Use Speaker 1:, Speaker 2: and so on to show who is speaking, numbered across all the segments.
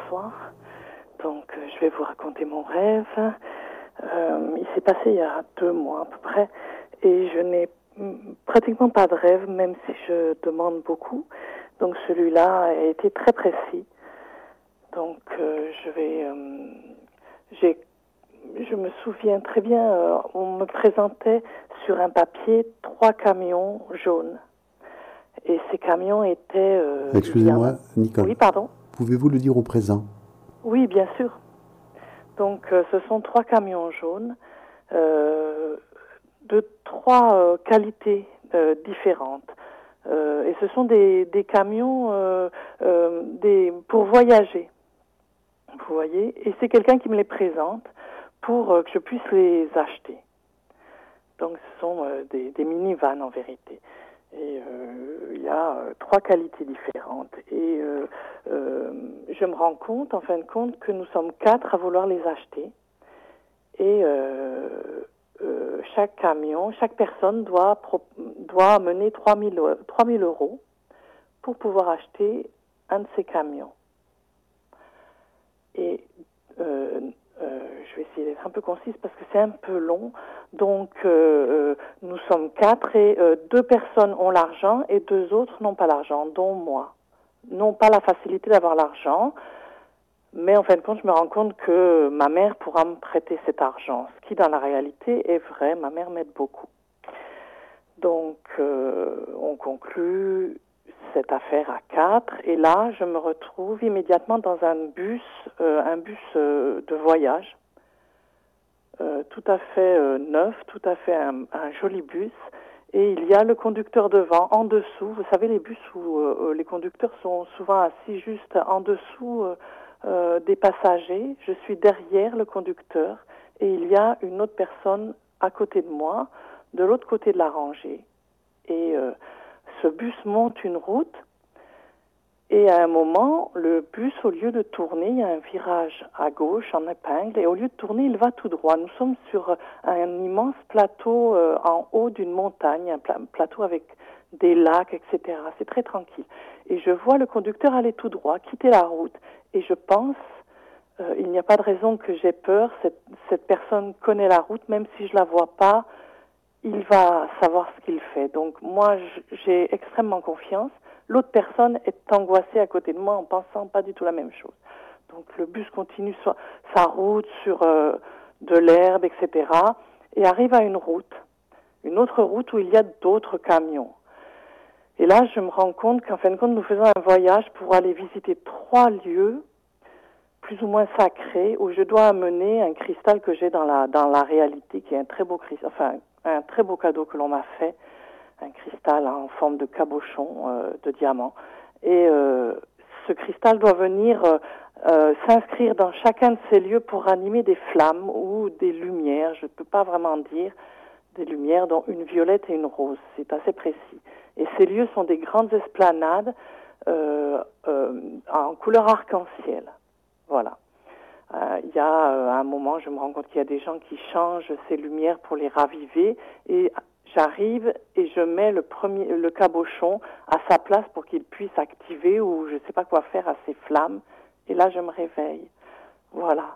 Speaker 1: bonsoir. Donc, je vais vous raconter mon rêve. Il s'est passé il y a 2 mois à peu près, et je n'ai pratiquement pas de rêve, même si je demande beaucoup. Donc, celui-là a été très précis. Donc, je me souviens très bien, on me présentait sur un papier 3 camions jaunes. Et ces camions étaient...
Speaker 2: Excusez-moi, Nicole.
Speaker 1: Oui, pardon.
Speaker 2: Pouvez-vous le dire au présent?
Speaker 1: Oui, bien sûr. Donc, ce sont 3 camions jaunes de 3 qualités différentes. Et ce sont des camions pour voyager. Vous voyez? Et c'est quelqu'un qui me les présente pour que je puisse les acheter. Donc, ce sont des minivans en vérité. Et il y a 3 qualités différentes. Et je me rends compte, en fin de compte, que nous sommes 4 à vouloir les acheter. Et chaque camion, chaque personne doit amener 3 000 euros pour pouvoir acheter un de ces camions. Et je vais essayer d'être un peu concise parce que c'est un peu long. Donc, nous sommes 4 et 2 personnes ont l'argent et 2 autres n'ont pas l'argent, dont moi. N'ont pas la facilité d'avoir l'argent, mais en fin de compte, je me rends compte que ma mère pourra me prêter cet argent, ce qui, dans la réalité, est vrai. Ma mère m'aide beaucoup. Donc, on conclut cette affaire à 4, et là, je me retrouve immédiatement dans un bus de voyage, tout à fait neuf, tout à fait un joli bus, et il y a le conducteur devant, en dessous. Vous savez, les bus où les conducteurs sont souvent assis juste en dessous des passagers. Je suis derrière le conducteur, et il y a une autre personne à côté de moi, de l'autre côté de la rangée. Et ce bus monte une route, et à un moment, le bus, au lieu de tourner, il y a un virage à gauche en épingle, et au lieu de tourner, il va tout droit. Nous sommes sur un immense plateau en haut d'une montagne, un plateau avec des lacs, etc. C'est très tranquille. Et je vois le conducteur aller tout droit, quitter la route, et je pense, il n'y a pas de raison que j'ai peur, cette personne connaît la route, même si je la vois pas, il va savoir ce qu'il fait. Donc moi, j'ai extrêmement confiance. L'autre personne est angoissée à côté de moi en pensant pas du tout la même chose. Donc le bus continue sa route sur de l'herbe, etc. et arrive à une autre route où il y a d'autres camions. Et là, je me rends compte qu'en fin de compte, nous faisons un voyage pour aller visiter 3 lieux plus ou moins sacrés où je dois amener un cristal que j'ai dans la réalité, qui est un très beau cristal, enfin un très beau cadeau que l'on m'a fait, un cristal en forme de cabochon de diamant. Et ce cristal doit venir s'inscrire dans chacun de ces lieux pour ranimer des flammes ou des lumières, je ne peux pas vraiment dire, des lumières dont une violette et une rose, c'est assez précis. Et ces lieux sont des grandes esplanades en couleur arc-en-ciel. Voilà. Il y a un moment, je me rends compte qu'il y a des gens qui changent ces lumières pour les raviver, et j'arrive et je mets le cabochon à sa place pour qu'il puisse activer, ou je ne sais pas quoi faire à ces flammes, et là je me réveille. Voilà.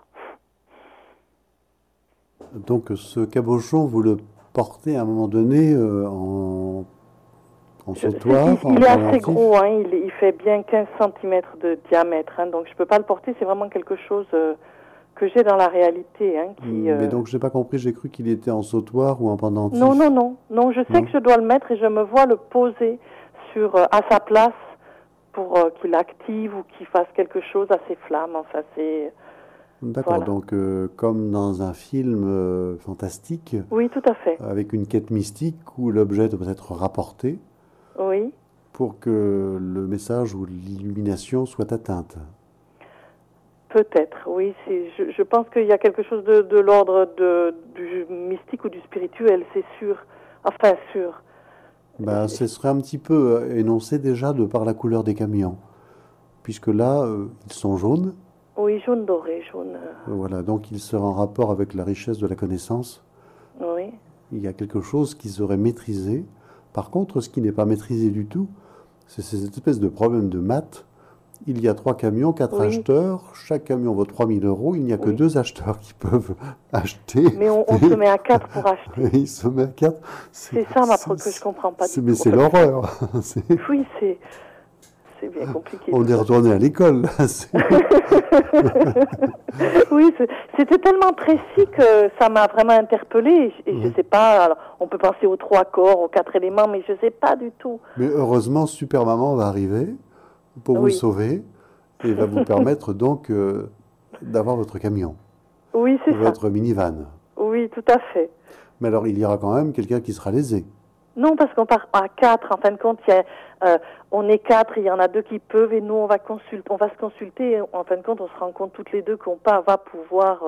Speaker 2: Donc ce cabochon, vous le portez à un moment donné en sautoir,
Speaker 1: il est assez gros, hein, il fait bien 15 cm de diamètre, hein, donc je ne peux pas le porter, c'est vraiment quelque chose que j'ai dans la réalité. Hein,
Speaker 2: Mais donc j'ai pas compris, j'ai cru qu'il était en sautoir ou en pendentif.
Speaker 1: Non, je sais que je dois le mettre et je me vois le poser à sa place pour qu'il active ou qu'il fasse quelque chose à ses flammes, enfin c'est...
Speaker 2: D'accord,
Speaker 1: Voilà.
Speaker 2: donc comme dans un film fantastique,
Speaker 1: Oui, tout à fait.
Speaker 2: avec une quête mystique où l'objet doit être rapporté
Speaker 1: Oui.
Speaker 2: pour que le message ou l'illumination soit atteinte.
Speaker 1: Peut-être, oui. Je pense qu'il y a quelque chose de l'ordre du mystique ou du spirituel, c'est sûr. Enfin, sûr.
Speaker 2: Ben, ce serait un petit peu énoncé déjà de par la couleur des camions, puisque là, ils sont jaunes.
Speaker 1: Oui, jaune doré, jaune.
Speaker 2: Voilà, donc il sera en rapport avec la richesse de la connaissance.
Speaker 1: Oui.
Speaker 2: Il y a quelque chose qui serait maîtrisé. Par contre, ce qui n'est pas maîtrisé du tout, c'est ces espèces de problèmes de maths Il y a 3 camions, 4
Speaker 1: Oui,
Speaker 2: acheteurs. Chaque camion vaut 3 000 euros. Il n'y a que
Speaker 1: oui.
Speaker 2: 2 acheteurs qui peuvent acheter.
Speaker 1: Mais on se met à 4 pour acheter.
Speaker 2: Et il se met à 4.
Speaker 1: C'est ça que je comprends pas du
Speaker 2: Mais
Speaker 1: tout.
Speaker 2: c'est l'horreur.
Speaker 1: Oui, c'est bien compliqué
Speaker 2: On
Speaker 1: tout
Speaker 2: est
Speaker 1: ça.
Speaker 2: retourné à l'école.
Speaker 1: Oui, c'était tellement précis que ça m'a vraiment interpellée. Et je
Speaker 2: Oui.
Speaker 1: sais pas, alors, on peut penser aux 3 corps, aux 4 éléments, mais je sais pas du tout.
Speaker 2: Mais heureusement, Super Maman va arriver pour vous
Speaker 1: Oui,
Speaker 2: sauver et va vous permettre donc d'avoir votre camion,
Speaker 1: oui, c'est ça.
Speaker 2: votre minivan.
Speaker 1: Oui, tout à fait.
Speaker 2: Mais alors, il y aura quand même quelqu'un qui sera lésé.
Speaker 1: Non, parce qu'on part à 4. En fin de compte, on est 4, il y en a 2 qui peuvent, et nous, on va se consulter. Et en fin de compte, on se rend compte toutes les deux qu'on va pouvoir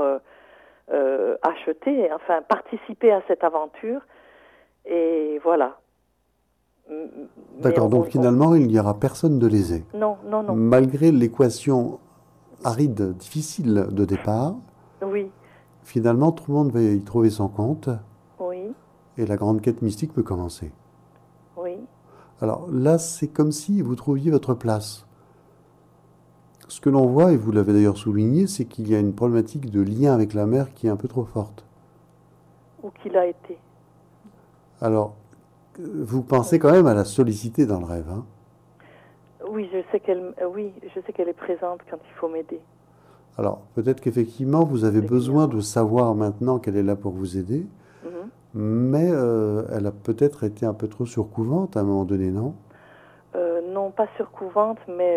Speaker 1: acheter, enfin, participer à cette aventure. Et voilà. Mais
Speaker 2: D'accord, donc finalement, il n'y aura personne de lésé.
Speaker 1: non, non, non.
Speaker 2: Malgré l'équation aride, difficile de départ,
Speaker 1: Oui,
Speaker 2: finalement, tout le monde va y trouver son compte
Speaker 1: oui,
Speaker 2: et la grande quête mystique peut commencer.
Speaker 1: oui.
Speaker 2: Alors là, c'est comme si vous trouviez votre place. Ce que l'on voit, et vous l'avez d'ailleurs souligné, c'est qu'il y a une problématique de lien avec la mère qui est un peu trop forte.
Speaker 1: Où qu'il a été.
Speaker 2: Alors, vous pensez quand même à la solliciter dans le rêve, hein?
Speaker 1: Oui, je sais qu'elle est présente quand il faut m'aider.
Speaker 2: Alors, peut-être qu'effectivement, vous avez besoin
Speaker 1: Régulièrement.
Speaker 2: de savoir maintenant qu'elle est là pour vous aider,
Speaker 1: Mhm.
Speaker 2: mais elle a peut-être été un peu trop surcouvante à un moment donné, non?
Speaker 1: Non, pas surcouvante, mais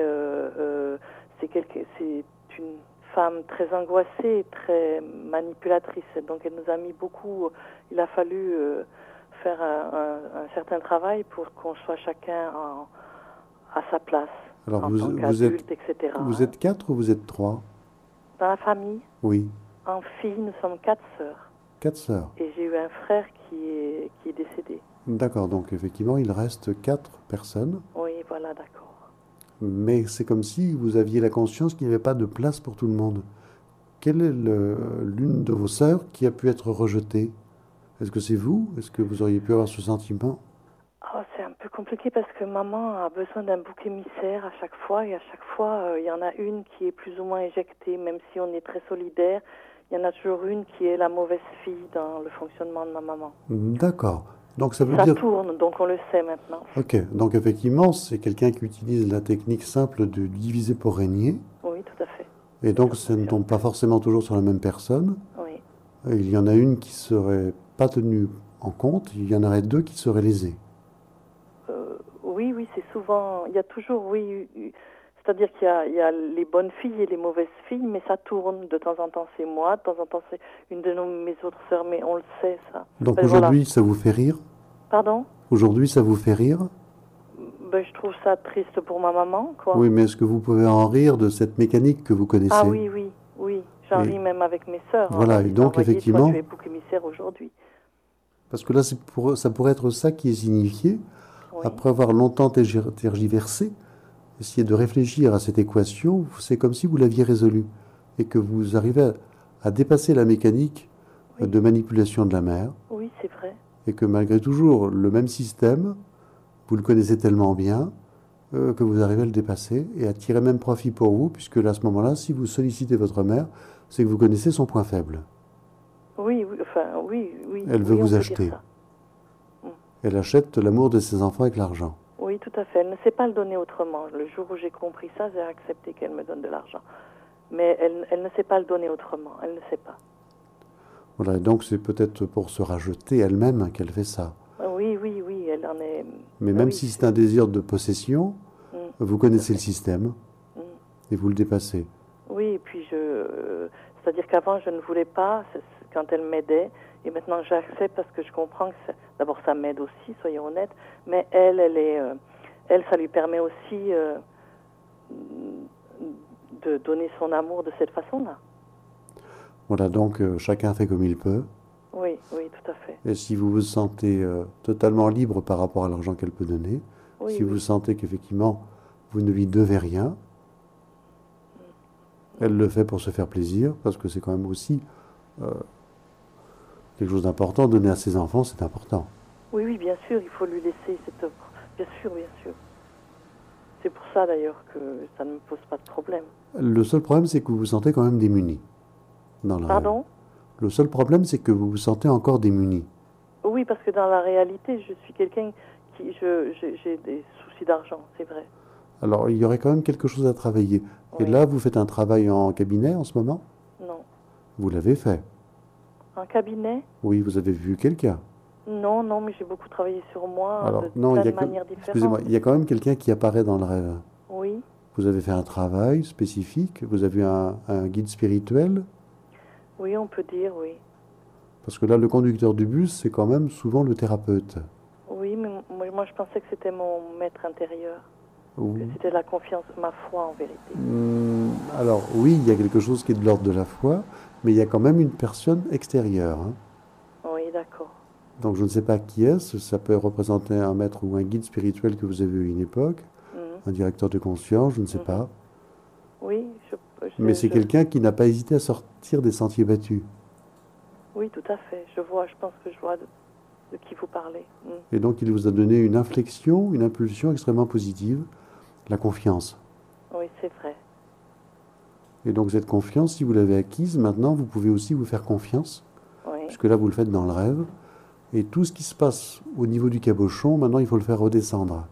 Speaker 1: c'est une femme très angoissée, très manipulatrice. Donc elle nous a mis beaucoup. Il a fallu faire un certain travail pour qu'on soit chacun à sa place
Speaker 2: Alors,
Speaker 1: en tant qu'adulte, etc.
Speaker 2: vous êtes 4 ou vous êtes 3?
Speaker 1: Dans la famille,
Speaker 2: Oui,
Speaker 1: en fille, nous sommes 4 sœurs.
Speaker 2: 4 sœurs.
Speaker 1: Et j'ai eu un frère qui est décédé.
Speaker 2: D'accord, donc effectivement, il reste 4 personnes,
Speaker 1: Oui, voilà, d'accord.
Speaker 2: mais c'est comme si vous aviez la conscience qu'il n'y avait pas de place pour tout le monde. Quelle est l'une de vos sœurs qui a pu être rejetée? Est-ce que c'est vous? Est-ce que vous auriez pu avoir ce sentiment?
Speaker 1: Oh, c'est un peu compliqué parce que maman a besoin d'un bouc émissaire à chaque fois, et à chaque fois, il y en a une qui est plus ou moins éjectée, même si on est très solidaire. Il y en a toujours une qui est la mauvaise fille dans le fonctionnement de ma maman.
Speaker 2: D'accord. Donc ça
Speaker 1: Et
Speaker 2: veut
Speaker 1: ça
Speaker 2: dire...
Speaker 1: tourne, donc on le sait maintenant.
Speaker 2: Ok, donc effectivement, c'est quelqu'un qui utilise la technique simple de diviser pour régner,
Speaker 1: Oui, tout à fait.
Speaker 2: et donc
Speaker 1: Ça
Speaker 2: ça ne tombe
Speaker 1: fonctionne.
Speaker 2: pas forcément toujours sur la même personne.
Speaker 1: Oui.
Speaker 2: Il y en a une qui serait pas tenue en compte, il y en aurait 2 qui seraient lésées.
Speaker 1: Oui, oui, c'est souvent. Il y a toujours, oui. C'est-à-dire qu'il y a les bonnes filles et les mauvaises filles, mais ça tourne. De temps en temps, c'est moi, de temps en temps, c'est une de mes autres sœurs, mais on le sait, ça.
Speaker 2: Donc
Speaker 1: Ben,
Speaker 2: aujourd'hui,
Speaker 1: voilà.
Speaker 2: ça vous fait rire?
Speaker 1: Pardon?
Speaker 2: Aujourd'hui, ça vous fait rire?
Speaker 1: Ben, je trouve ça triste pour ma maman, quoi.
Speaker 2: Oui, mais est-ce que vous pouvez en rire de cette mécanique que vous connaissez?
Speaker 1: Ah oui, oui, oui. J'en
Speaker 2: Et
Speaker 1: ris même avec mes sœurs.
Speaker 2: voilà, et donc
Speaker 1: Voyez, toi,
Speaker 2: effectivement,
Speaker 1: tu es bouc émissaire aujourd'hui.
Speaker 2: parce que là, ça pourrait être ça qui est signifié,
Speaker 1: Oui,
Speaker 2: après avoir longtemps tergiversé, essayer de réfléchir à cette équation, c'est comme si vous l'aviez résolue, et que vous arrivez à dépasser la mécanique
Speaker 1: oui,
Speaker 2: de manipulation de la mère,
Speaker 1: oui, c'est vrai.
Speaker 2: et que malgré toujours le même système, vous le connaissez tellement bien, que vous arrivez à le dépasser et à tirer même profit pour vous, puisque là, à ce moment-là, si vous sollicitez votre mère, c'est que vous connaissez son point faible.
Speaker 1: Oui, oui, enfin, oui, oui.
Speaker 2: Elle veut
Speaker 1: oui,
Speaker 2: vous
Speaker 1: on peut
Speaker 2: acheter.
Speaker 1: dire ça.
Speaker 2: Elle achète l'amour de ses enfants avec l'argent.
Speaker 1: Oui, tout à fait. Elle ne sait pas le donner autrement. Le jour où j'ai compris ça, j'ai accepté qu'elle me donne de l'argent. Mais elle ne sait pas le donner autrement. Elle ne sait pas.
Speaker 2: Voilà, et donc c'est peut-être pour se racheter elle-même qu'elle fait ça.
Speaker 1: Oui, oui, oui, elle en est...
Speaker 2: Mais même
Speaker 1: oui,
Speaker 2: si c'est un désir de possession,
Speaker 1: Mm,
Speaker 2: vous
Speaker 1: tout à
Speaker 2: connaissez le
Speaker 1: fait.
Speaker 2: système
Speaker 1: Mm.
Speaker 2: et vous le dépassez.
Speaker 1: Oui, et puis c'est-à-dire qu'avant je ne voulais pas quand elle m'aidait, et maintenant j'accepte parce que je comprends que d'abord ça m'aide aussi, soyons honnêtes, mais elle, ça lui permet aussi de donner son amour de cette façon-là.
Speaker 2: Voilà, donc chacun fait comme il peut.
Speaker 1: Oui, oui, tout à fait.
Speaker 2: Et si vous vous sentez totalement libre par rapport à l'argent qu'elle peut donner,
Speaker 1: Oui,
Speaker 2: si
Speaker 1: oui.
Speaker 2: vous sentez qu'effectivement vous ne lui devez rien, elle le fait pour se faire plaisir, parce que c'est quand même aussi quelque chose d'important. Donner à ses enfants, c'est important.
Speaker 1: Oui, oui, bien sûr, il faut lui laisser cette œuvre. Bien sûr, bien sûr. c'est pour ça d'ailleurs que ça ne me pose pas de problème.
Speaker 2: Le seul problème, c'est que vous vous sentez quand même démuni dans le rêve.
Speaker 1: Pardon?
Speaker 2: Le seul problème, c'est que vous vous sentez encore démuni.
Speaker 1: Oui, parce que dans la réalité, je suis quelqu'un qui... j'ai des soucis d'argent, c'est vrai.
Speaker 2: Alors, il y aurait quand même quelque chose à travailler. Et
Speaker 1: Oui.
Speaker 2: là, vous faites un travail en cabinet en ce moment?
Speaker 1: Non.
Speaker 2: Vous l'avez fait?
Speaker 1: Un cabinet?
Speaker 2: Oui, vous avez vu quelqu'un?
Speaker 1: Non, non, mais j'ai beaucoup travaillé sur moi
Speaker 2: Alors,
Speaker 1: de
Speaker 2: non,
Speaker 1: plein
Speaker 2: il y a
Speaker 1: de manières différentes.
Speaker 2: excusez-moi, il y a quand même quelqu'un qui apparaît dans le rêve.
Speaker 1: Oui.
Speaker 2: Vous avez fait un travail spécifique? Vous avez un guide spirituel?
Speaker 1: Oui, on peut dire, oui.
Speaker 2: Parce que là, le conducteur du bus, c'est quand même souvent le thérapeute.
Speaker 1: Oui, mais moi je pensais que c'était mon maître intérieur,
Speaker 2: Ou-
Speaker 1: que c'était la confiance, ma foi en vérité.
Speaker 2: Alors, oui, il y a quelque chose qui est de l'ordre de la foi, mais il y a quand même une personne extérieure, hein.
Speaker 1: Oui, d'accord.
Speaker 2: Donc, je ne sais pas qui est-ce. Ça peut représenter un maître ou un guide spirituel que vous avez eu à une époque,
Speaker 1: Mhm.
Speaker 2: un directeur de conscience, je ne sais
Speaker 1: Mhm.
Speaker 2: pas.
Speaker 1: Oui,
Speaker 2: Mais c'est quelqu'un qui n'a pas hésité à sortir des sentiers battus.
Speaker 1: Oui, tout à fait. Je pense que je vois de qui vous parlez. Mhm.
Speaker 2: Et donc, il vous a donné une inflexion, une impulsion extrêmement positive, la confiance.
Speaker 1: Oui, c'est vrai.
Speaker 2: Et donc, cette confiance, si vous l'avez acquise, maintenant, vous pouvez aussi vous faire confiance,
Speaker 1: Oui,
Speaker 2: puisque là, vous le faites dans le rêve. Et tout ce qui se passe au niveau du cabochon, maintenant, il faut le faire redescendre.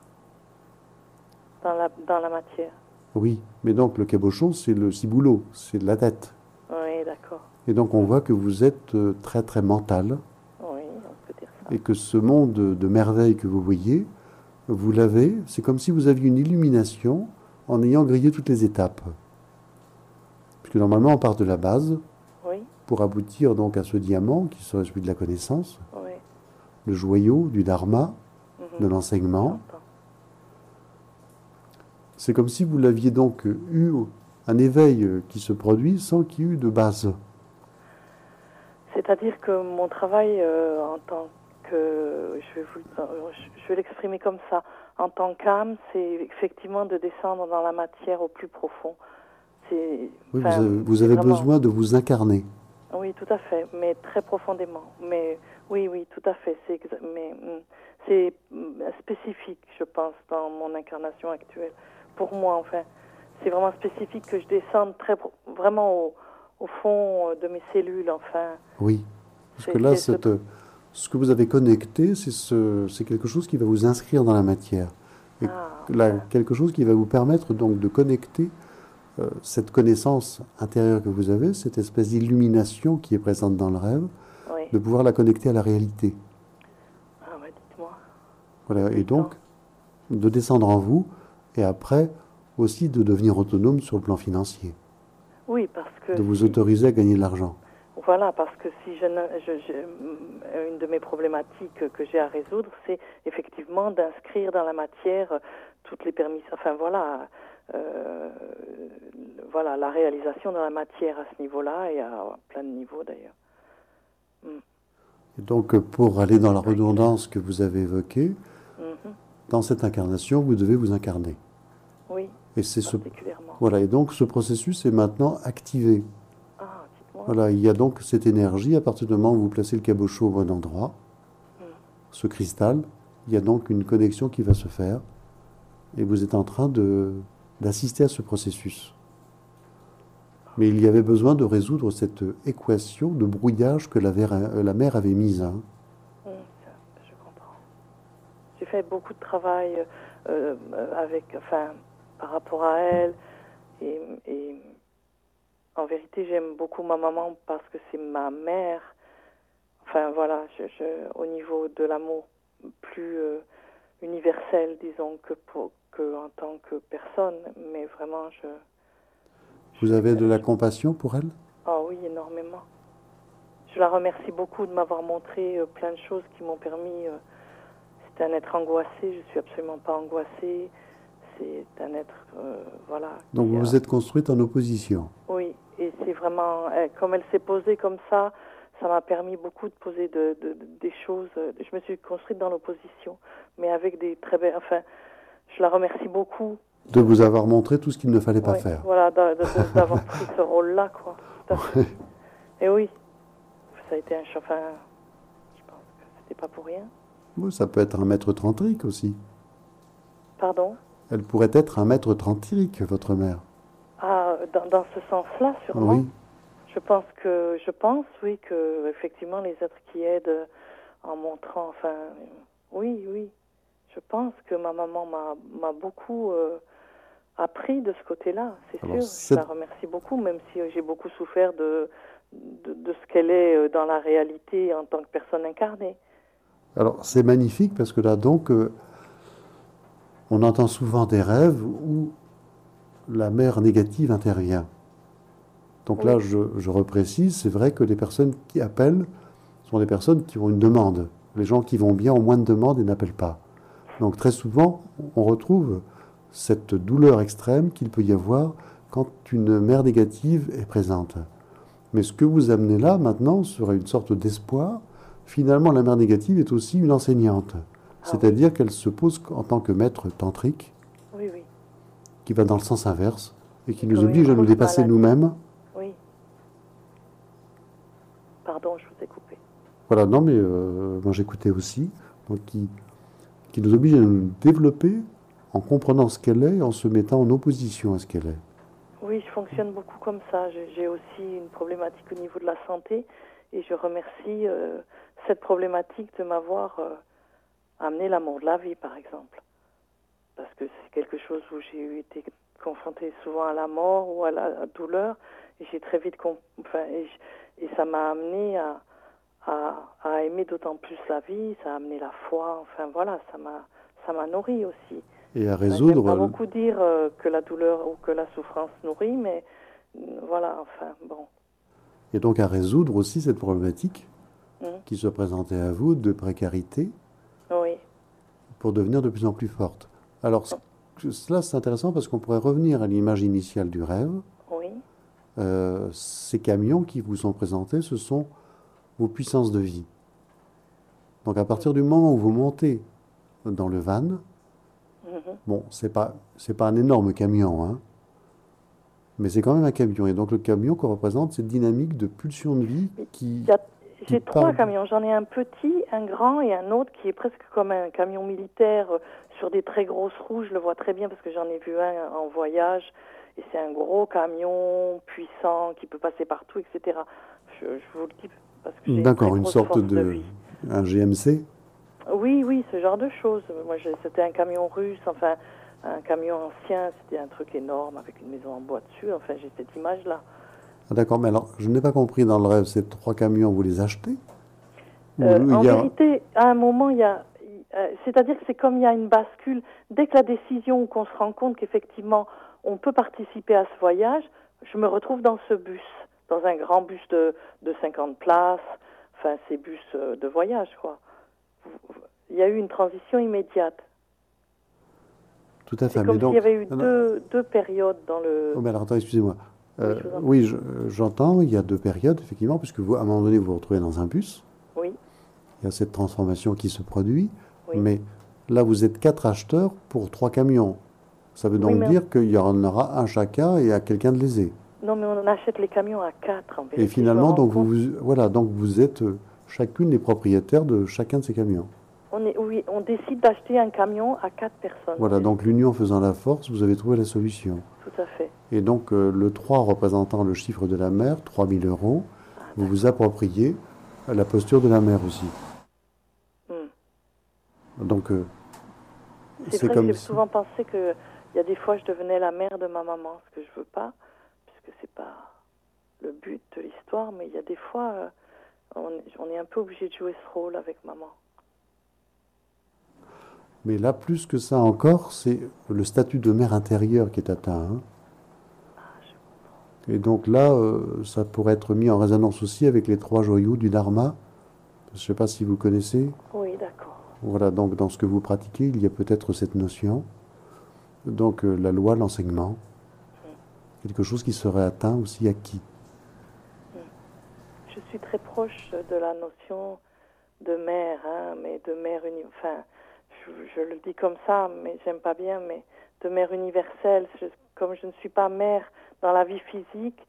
Speaker 1: dans la matière.
Speaker 2: Oui, mais donc, le cabochon, c'est le ciboulot, c'est de la tête.
Speaker 1: Oui, d'accord.
Speaker 2: Et donc, on voit que vous êtes très, très mental,
Speaker 1: Oui, on peut dire ça.
Speaker 2: et que ce monde de merveilles que vous voyez, vous l'avez, c'est comme si vous aviez une illumination en ayant grillé toutes les étapes. Puisque normalement, on part de la base
Speaker 1: Oui,
Speaker 2: pour aboutir donc à ce diamant qui serait celui de la connaissance,
Speaker 1: oui.
Speaker 2: le joyau du dharma,
Speaker 1: Mhm.
Speaker 2: de l'enseignement.
Speaker 1: J'entends.
Speaker 2: C'est comme si vous l'aviez donc eu un éveil qui se produit sans qu'il y ait eu de base.
Speaker 1: C'est-à-dire que mon travail en tant que, je vais l'exprimer comme ça, en tant qu'âme, c'est effectivement de descendre dans la matière au plus profond.
Speaker 2: Oui, vous avez
Speaker 1: vraiment...
Speaker 2: besoin de vous incarner.
Speaker 1: Oui, tout à fait, mais très profondément. Mais oui, tout à fait. C'est spécifique, je pense, dans mon incarnation actuelle. Pour moi, enfin, c'est vraiment spécifique que je descende vraiment au fond de mes cellules, enfin.
Speaker 2: Oui, parce que là, ce que vous avez connecté, c'est quelque chose qui va vous inscrire dans la matière. Et quelque chose qui va vous permettre donc de connecter cette connaissance intérieure que vous avez, cette espèce d'illumination qui est présente dans le rêve,
Speaker 1: oui.
Speaker 2: de pouvoir la connecter à la réalité.
Speaker 1: Ah, bah, dites-moi.
Speaker 2: Voilà, et donc, de descendre en vous, et après, aussi de devenir autonome sur le plan financier.
Speaker 1: Oui, parce que...
Speaker 2: De vous autoriser à gagner de l'argent.
Speaker 1: Voilà, parce que si une de mes problématiques que j'ai à résoudre, c'est effectivement d'inscrire dans la matière toutes les permissions, enfin voilà, la réalisation de la matière à ce niveau-là et à plein de niveaux d'ailleurs.
Speaker 2: Et donc, pour aller dans la redondance que vous avez évoquée, dans cette incarnation, vous devez vous incarner.
Speaker 1: Oui,
Speaker 2: et c'est
Speaker 1: particulièrement.
Speaker 2: Voilà, et donc ce processus est maintenant activé.
Speaker 1: Ah, dites-moi.
Speaker 2: Voilà, il y a donc cette énergie, à partir du moment où vous placez le cabochon au bon endroit, ce cristal, il y a donc une connexion qui va se faire, et vous êtes en train d'assister à ce processus. Mais il y avait besoin de résoudre cette équation de brouillage que la mer avait mise. Hein.
Speaker 1: Je comprends. J'ai fait beaucoup de travail par rapport à elle, et en vérité, j'aime beaucoup ma maman parce que c'est ma mère. Enfin voilà, au niveau de l'amour plus universel, disons, que en tant que personne, mais vraiment,
Speaker 2: Vous avez de la compassion pour elle?
Speaker 1: Ah oui, énormément. Je la remercie beaucoup de m'avoir montré plein de choses qui m'ont permis... c'est un être angoissé, je suis absolument pas angoissée. C'est un être, voilà...
Speaker 2: Donc vous vous êtes construite en opposition?
Speaker 1: Oui, et c'est vraiment... comme elle s'est posée comme ça m'a permis beaucoup de poser des choses... je me suis construite dans l'opposition, mais avec des très belles... Enfin, je la remercie beaucoup.
Speaker 2: De vous avoir montré tout ce qu'il ne fallait pas faire.
Speaker 1: Voilà, d'avoir pris ce rôle-là, quoi. Tout à fait. Et oui, ça a été un choc. Enfin, je pense que c'était pas pour rien.
Speaker 2: Oui, ça peut être un maître tantrique aussi.
Speaker 1: Pardon?
Speaker 2: Elle pourrait être un maître tantrique, votre mère.
Speaker 1: Ah, dans ce sens-là, sûrement.
Speaker 2: Oui.
Speaker 1: Je pense, oui, que effectivement les êtres qui aident en montrant, enfin, oui, oui. Je pense que ma maman m'a beaucoup appris de ce côté-là, c'est
Speaker 2: Alors,
Speaker 1: sûr. Je la remercie beaucoup, même si j'ai beaucoup souffert de ce qu'elle est dans la réalité en tant que personne incarnée.
Speaker 2: alors, c'est magnifique parce que là, donc, on entend souvent des rêves où la mère négative intervient. Donc
Speaker 1: Oui.
Speaker 2: là, je reprécise, c'est vrai que les personnes qui appellent sont des personnes qui ont une demande. Les gens qui vont bien ont moins de demandes et n'appellent pas. Donc très souvent, on retrouve cette douleur extrême qu'il peut y avoir quand une mère négative est présente. Mais ce que vous amenez là, maintenant, serait une sorte d'espoir. Finalement, la mère négative est aussi une enseignante.
Speaker 1: Ah oui,
Speaker 2: C'est-à-dire qu'elle se pose en tant que maître tantrique,
Speaker 1: oui, oui.
Speaker 2: qui va dans le sens inverse et qui
Speaker 1: Et
Speaker 2: nous
Speaker 1: comme une
Speaker 2: oblige à nous
Speaker 1: grosse
Speaker 2: dépasser
Speaker 1: maladie.
Speaker 2: nous-mêmes.
Speaker 1: Oui. Pardon, je vous ai coupé.
Speaker 2: Voilà, non, mais moi j'écoutais aussi. Donc, qui nous oblige à nous développer en comprenant ce qu'elle est et en se mettant en opposition à ce qu'elle est.
Speaker 1: Oui, je fonctionne beaucoup comme ça. J'ai aussi une problématique au niveau de la santé et je remercie cette problématique de m'avoir amené l'amour de la vie, par exemple. Parce que c'est quelque chose où j'ai été confrontée souvent à la mort ou à la douleur et j'ai très vite et ça m'a amené à aimer d'autant plus la vie, ça a amené la foi, enfin voilà, ça m'a nourri aussi.
Speaker 2: Et à
Speaker 1: Enfin, j'aime pas
Speaker 2: résoudre,
Speaker 1: beaucoup dire que la douleur ou que la souffrance nourrit, mais voilà, enfin bon.
Speaker 2: et donc à résoudre aussi cette problématique
Speaker 1: Mm.
Speaker 2: qui se présentait à vous de précarité
Speaker 1: Oui,
Speaker 2: pour devenir de plus en plus forte. Alors cela c'est intéressant parce qu'on pourrait revenir à l'image initiale du rêve.
Speaker 1: oui,
Speaker 2: Ces camions qui vous sont présentés, ce sont vos puissances de vie. Donc à partir du moment où vous montez dans le van,
Speaker 1: mhm.
Speaker 2: bon, c'est pas un énorme camion, hein, mais c'est quand même un camion. Et donc le camion qu'on représente, cette dynamique de pulsion de vie
Speaker 1: Il
Speaker 2: qui,
Speaker 1: y a-
Speaker 2: qui
Speaker 1: J'ai trois
Speaker 2: part.
Speaker 1: camions. J'en ai un petit, un grand et un autre qui est presque comme un camion militaire sur des très grosses roues. Je le vois très bien parce que j'en ai vu un en voyage. Et c'est un gros camion puissant qui peut passer partout, etc. Je vous le dis parce que j'ai une très
Speaker 2: D'accord, une
Speaker 1: grosse
Speaker 2: sorte
Speaker 1: force de
Speaker 2: de.
Speaker 1: vie.
Speaker 2: Un GMC.
Speaker 1: Oui, oui, ce genre de choses. C'était un camion russe, enfin, un camion ancien. C'était un truc énorme avec une maison en bois dessus. Enfin, j'ai cette image-là.
Speaker 2: Ah, d'accord, mais alors, je n'ai pas compris dans le rêve, ces trois camions, vous les achetez? Ou il
Speaker 1: En
Speaker 2: y a.
Speaker 1: vérité, à un moment, c'est-à-dire que c'est comme il y a une bascule. Dès que la décision, qu'on se rend compte qu'effectivement, on peut participer à ce voyage, je me retrouve dans ce bus, dans un grand bus de 50 places, enfin, ces bus de voyage, quoi. Il y a eu une transition immédiate.
Speaker 2: Tout à
Speaker 1: C'est
Speaker 2: fait, mais
Speaker 1: comme s'il y
Speaker 2: donc.
Speaker 1: avait eu
Speaker 2: Non, non.
Speaker 1: deux périodes dans
Speaker 2: Oh,
Speaker 1: le...
Speaker 2: mais alors, attends, excusez-moi.
Speaker 1: Oui, je vous en prie.
Speaker 2: Oui, j'entends, il y a deux périodes, effectivement, puisque vous, à un moment donné, vous vous retrouvez dans un bus.
Speaker 1: Oui,
Speaker 2: Il y a cette transformation qui se produit,
Speaker 1: oui.
Speaker 2: mais là, vous êtes quatre acheteurs pour trois camions. Ça veut
Speaker 1: Oui,
Speaker 2: donc
Speaker 1: mais
Speaker 2: dire qu'il y en aura un chacun et à quelqu'un de lésé.
Speaker 1: non, mais on achète les camions à quatre, en
Speaker 2: Et
Speaker 1: vérité. Je me
Speaker 2: finalement,
Speaker 1: rends
Speaker 2: donc
Speaker 1: compte.
Speaker 2: voilà, donc vous êtes chacune les propriétaires de chacun de ces camions.
Speaker 1: Oui, on décide d'acheter un camion à quatre personnes, en
Speaker 2: Voilà, donc
Speaker 1: vérité.
Speaker 2: l'union faisant la force, vous avez trouvé la solution.
Speaker 1: Tout à fait.
Speaker 2: Et donc le 3 représentant le chiffre de la mer, 3 000 euros,
Speaker 1: Ah,
Speaker 2: vous vous
Speaker 1: d'accord.
Speaker 2: appropriez la posture de la mer aussi.
Speaker 1: Hmm.
Speaker 2: Donc
Speaker 1: C'est
Speaker 2: c'est
Speaker 1: vrai que
Speaker 2: comme
Speaker 1: j'ai
Speaker 2: si.
Speaker 1: souvent pensé que il y a des fois je devenais la mère de ma maman, ce que je veux pas, puisque c'est pas le but de l'histoire, mais il y a des fois on est un peu obligé de jouer ce rôle avec maman.
Speaker 2: Mais là, plus que ça encore, c'est le statut de mère intérieure qui est atteint, hein.
Speaker 1: Ah,
Speaker 2: Et donc là, ça pourrait être mis en résonance aussi avec les trois joyaux du Dharma. Je ne sais pas si vous connaissez.
Speaker 1: oui, d'accord.
Speaker 2: Voilà, donc dans ce que vous pratiquez, il y a peut-être cette notion. Donc la loi, l'enseignement,
Speaker 1: Hmm.
Speaker 2: quelque chose qui serait atteint aussi acquis.
Speaker 1: Hmm. Je suis très proche de la notion de mère, hein, mais de mère enfin, je le dis comme ça, mais j'aime pas bien, mais de mère universelle. Comme je ne suis pas mère dans la vie physique,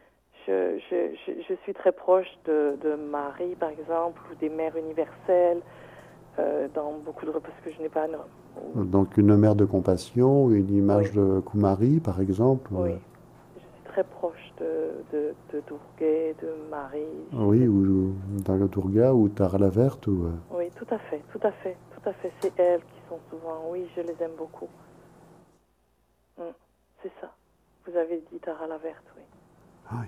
Speaker 1: je suis très proche de Marie, par exemple, ou des mères universelles, dans beaucoup de... Parce que je n'ai pas
Speaker 2: Donc une mère de compassion, une image
Speaker 1: Oui,
Speaker 2: de Kumari, par exemple.
Speaker 1: oui. Je suis très proche de Durga, de Marie. Je
Speaker 2: Oui,
Speaker 1: les...
Speaker 2: ou dans le Durga, ou Tara la Verte, ou...
Speaker 1: Oui, tout à fait, tout à fait, tout à fait. C'est elles qui sont souvent. Oui, je les aime beaucoup. Mm, c'est ça. Vous avez dit Tara la verte, oui.
Speaker 2: oui.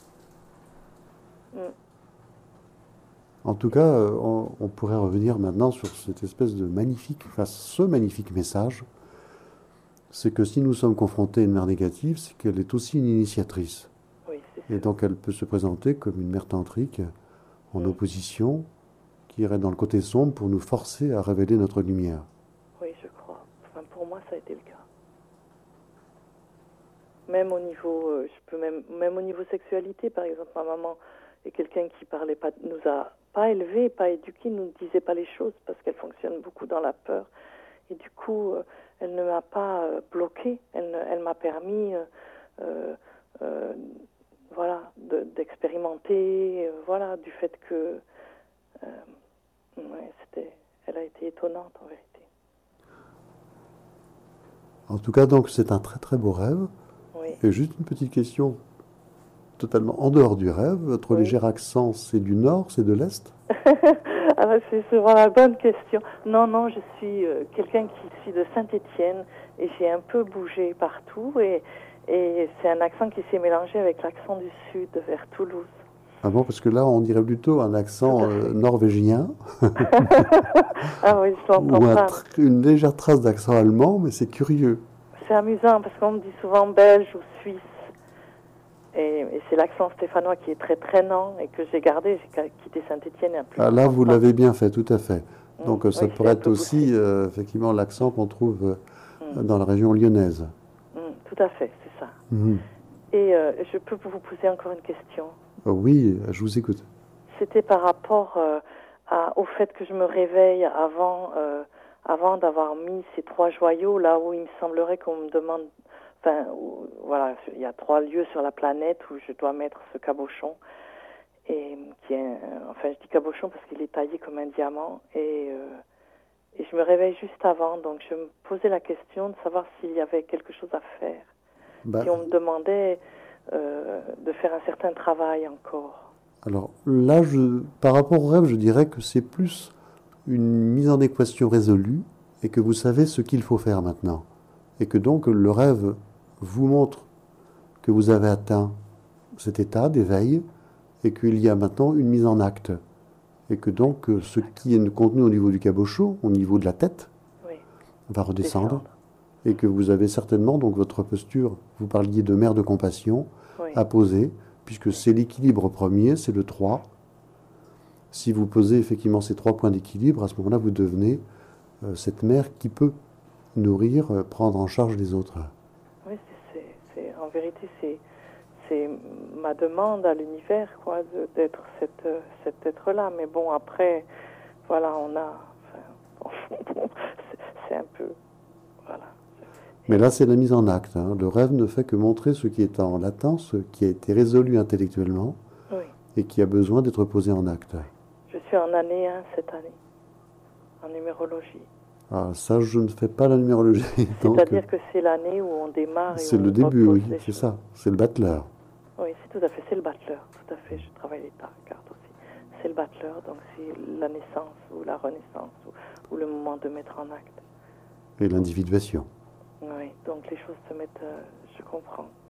Speaker 1: Mm,
Speaker 2: En tout cas, on pourrait revenir maintenant sur cette espèce de magnifique, enfin ce magnifique message, c'est que si nous sommes confrontés à une mère négative, c'est qu'elle est aussi une initiatrice.
Speaker 1: oui, c'est
Speaker 2: Et
Speaker 1: sûr.
Speaker 2: donc elle peut se présenter comme une mère tantrique en
Speaker 1: Mm,
Speaker 2: opposition, qui irait dans le côté sombre pour nous forcer à révéler notre lumière.
Speaker 1: oui, je crois. Enfin, pour moi, ça a été le cas. Même au niveau, je peux même au niveau sexualité, par exemple, ma maman est quelqu'un qui parlait pas, nous a pas élevés, pas éduqués, nous disait pas les choses parce qu'elle fonctionne beaucoup dans la peur. Et du coup, elle ne m'a pas bloquée. Elle m'a permis, euh, euh, voilà, d'expérimenter, voilà, du fait que, ouais, elle a été étonnante en vérité.
Speaker 2: En tout cas, donc, c'est un très très beau rêve.
Speaker 1: Oui,
Speaker 2: Et juste une petite question totalement en dehors du rêve. Votre
Speaker 1: oui.
Speaker 2: léger accent, c'est du nord, c'est de l'est?
Speaker 1: Ah, c'est souvent la bonne question. Non, non, je suis quelqu'un qui suis de Saint-Étienne et j'ai un peu bougé partout et c'est un accent qui s'est mélangé avec l'accent du sud vers Toulouse.
Speaker 2: Ah bon, parce que là, on dirait plutôt un
Speaker 1: Tout
Speaker 2: accent
Speaker 1: à fait.
Speaker 2: norvégien
Speaker 1: Ah oui, je l'entends
Speaker 2: ou
Speaker 1: pas.
Speaker 2: une légère trace d'accent allemand, mais c'est curieux.
Speaker 1: C'est amusant parce qu'on me dit souvent belge ou suisse. Et c'est l'accent stéphanois qui est très traînant et que j'ai gardé. J'ai quitté Saint-Étienne il y a plus de
Speaker 2: Ah, là,
Speaker 1: 30
Speaker 2: vous
Speaker 1: ans.
Speaker 2: l'avez bien fait, tout à fait. Donc, ça
Speaker 1: Oui, c'est
Speaker 2: pourrait
Speaker 1: un
Speaker 2: être
Speaker 1: peu
Speaker 2: aussi
Speaker 1: poussé.
Speaker 2: effectivement l'accent qu'on trouve
Speaker 1: Mm,
Speaker 2: dans la région lyonnaise.
Speaker 1: tout à fait, c'est ça.
Speaker 2: Mhm.
Speaker 1: Et je peux vous poser encore une question.
Speaker 2: Oui, je vous écoute.
Speaker 1: C'était par rapport au fait que je me réveille avant d'avoir mis ces 3 joyaux, là où il me semblerait qu'on me demande, enfin, voilà, il y a 3 lieux sur la planète où je dois mettre ce cabochon, et qui est, enfin, je dis cabochon parce qu'il est taillé comme un diamant, et je me réveille juste avant, donc je me posais la question de savoir s'il y avait quelque chose à faire.
Speaker 2: Bah,
Speaker 1: Puis on me demandait de faire un certain travail encore.
Speaker 2: alors là, par rapport au rêve, je dirais que c'est plus une mise en équation résolue et que vous savez ce qu'il faut faire maintenant. Et que donc le rêve vous montre que vous avez atteint cet état d'éveil et qu'il y a maintenant une mise en acte. Et que donc ce qui est contenu au niveau du cabochon, au niveau de la tête,
Speaker 1: Oui,
Speaker 2: va redescendre.
Speaker 1: descendre.
Speaker 2: Et que vous avez certainement donc votre posture, vous parliez de mère de compassion,
Speaker 1: Oui,
Speaker 2: à poser, puisque c'est l'équilibre premier, c'est le 3. Si vous posez effectivement ces 3 points d'équilibre, à ce moment-là, vous devenez cette mère qui peut nourrir, prendre en charge les autres.
Speaker 1: oui, en vérité, c'est ma demande à l'univers, quoi, d'être cet être-là. Mais bon, après, voilà, enfin, bon, c'est un peu, voilà.
Speaker 2: Mais là, c'est la mise en acte, hein. Le rêve ne fait que montrer ce qui est en latence, ce qui a été résolu intellectuellement
Speaker 1: Oui,
Speaker 2: et qui a besoin d'être posé en acte.
Speaker 1: je suis en année 1 cette année, en numérologie.
Speaker 2: Ah, ça, je ne fais pas la numérologie, donc
Speaker 1: C'est-à-dire que c'est l'année où on démarre et où
Speaker 2: c'est le
Speaker 1: on
Speaker 2: début,
Speaker 1: repose
Speaker 2: oui,
Speaker 1: les
Speaker 2: c'est
Speaker 1: choses.
Speaker 2: ça, c'est le battleur.
Speaker 1: Oui, c'est tout à fait, c'est le battleur, tout à fait. Je travaille les cartes aussi. C'est le battleur, donc c'est la naissance ou la renaissance ou le moment de mettre en acte.
Speaker 2: Et l'individuation.
Speaker 1: Oui, donc les choses se mettent, je comprends.